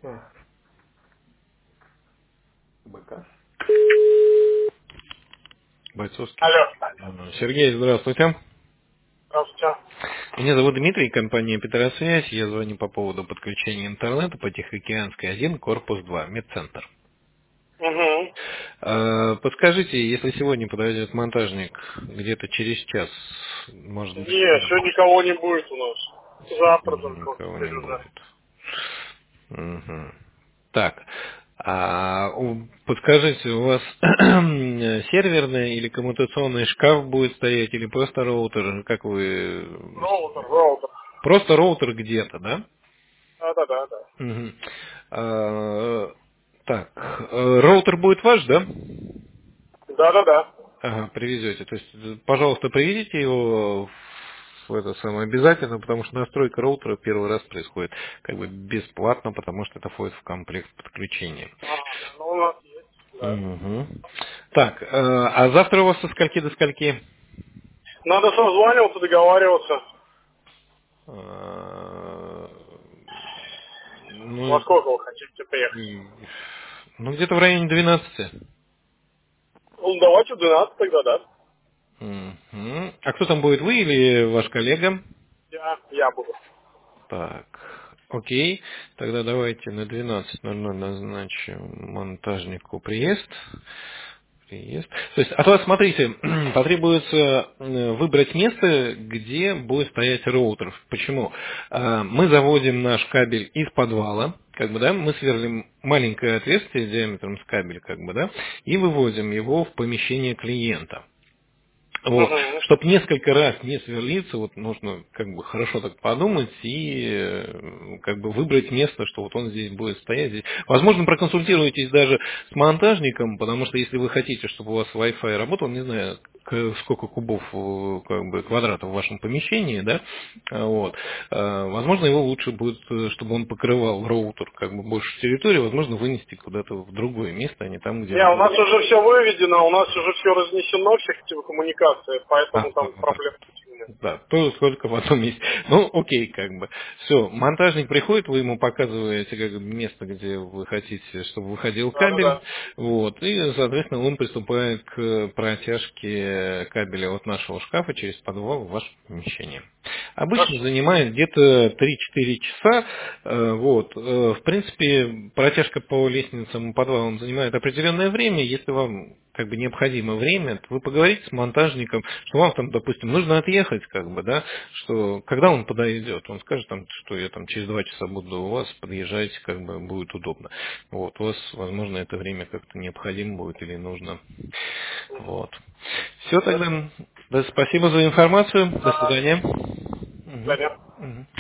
БК. Бойцовский. Алло. Сергей, здравствуйте. Здравствуйте. Меня зовут Дмитрий, компания Петросвязь. Я звоню по поводу подключения интернета по Тихоокеанской 1, корпус 2, медцентр. Угу. Подскажите, если сегодня подойдет монтажник где-то через час, может быть, Не, сегодня никого не будет у нас. Завтра только вот никого теперь не уже. будет. Мгм. Так, подскажите, у вас серверный или коммутационный шкаф будет стоять, или просто роутер? Как вы... Роутер. Просто роутер где-то, да? Да. Мгм. Так, роутер будет ваш, да? Да. Ага, привезете. То есть, пожалуйста, привезите его в это самое обязательно, потому что настройка роутера первый раз происходит как бы бесплатно, потому что это входит в комплект подключения. Ну у нас есть, да. Мгм. Так, а завтра у вас со скольки до скольки? Надо созваниваться, договариваться. А, Во Ну, сколько вы хотите приехать? ну где-то в районе 12. Ну, давайте в 12 тогда, да. Мгм. А кто там будет, вы или ваш коллега? Я буду. Так, окей. Тогда давайте на 12:00 назначим монтажнику приезд. То есть от вас, смотрите, потребуется выбрать место, где будет стоять роутер. Почему? Мы заводим наш кабель из подвала, как бы, да, мы сверлим маленькое отверстие диаметром с кабель, как бы, да, и выводим его в помещение клиента. Вот. Угу. Чтобы несколько раз не сверлиться, вот нужно как бы хорошо так подумать и как бы выбрать место, что вот он здесь будет стоять. Здесь. Возможно, проконсультируйтесь даже с монтажником, потому что если вы хотите, чтобы у вас Wi-Fi работал, не знаю, сколько кубов, как бы, квадратов в вашем помещении, да, вот, возможно, его лучше будет, чтобы он покрывал роутер как бы больше территории, возможно, вынести куда-то в другое место, а не там, где Не, он у нас будет. уже все выведено, у нас уже все разнесено, все эти коммуникации, поэтому там Вот так. проблем нет. Да, то сколько потом есть. Ну, окей, как бы. Все, монтажник приходит, вы ему показываете как бы место, где вы хотите, чтобы выходил кабель. Да. Вот, и, соответственно, он приступает к протяжке кабеля от нашего шкафа через подвал в ваше помещение. Обычно Хорошо. занимает где-то 3-4 часа. Вот. В принципе, протяжка по лестницам и подвалам занимает определенное время. Если вам как бы необходимо время, то вы поговорите с монтажником, что вам там, допустим, нужно отъехать, как бы, да, что когда он подойдет, он скажет там, что я там через 2 часа буду у вас, подъезжайте, как бы будет удобно. Вот, у вас, возможно, это время как-то необходимо будет или нужно. Вот. Все Хорошо. тогда. Да, спасибо за информацию. До Да. свидания. Да. Мгм.